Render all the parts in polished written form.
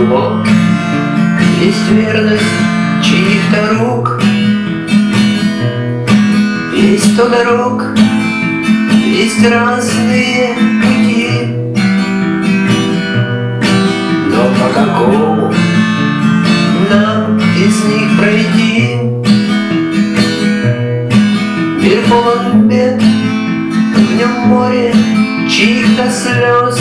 зло, есть верность чьих-то рук. Есть 100 дорог, есть разные пути, но по какому нам из них пройти? Мир полон бед, в нем море чьих-то слез.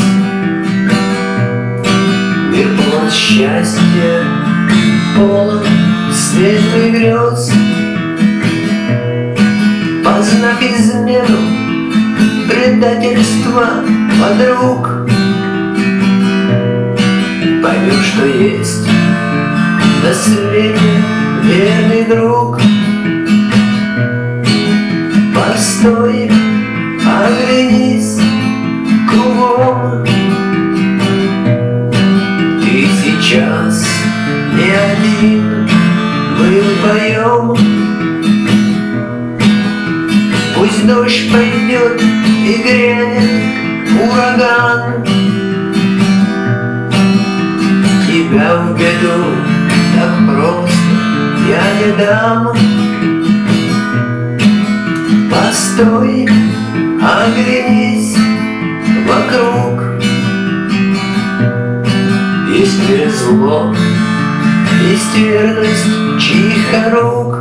Мир полон счастья, полон светлых грез. Познав измену, предательство подруг, поймешь, что есть на свете верный друг. Постой, оглянись кругом, ты сейчас не один, мы вдвоем. Пусть дождь пойдет и грянет ураган, тебя в беду так просто я не дам. Постой, оглянись вокруг, есть в мире зло, есть верность чьих-то рук.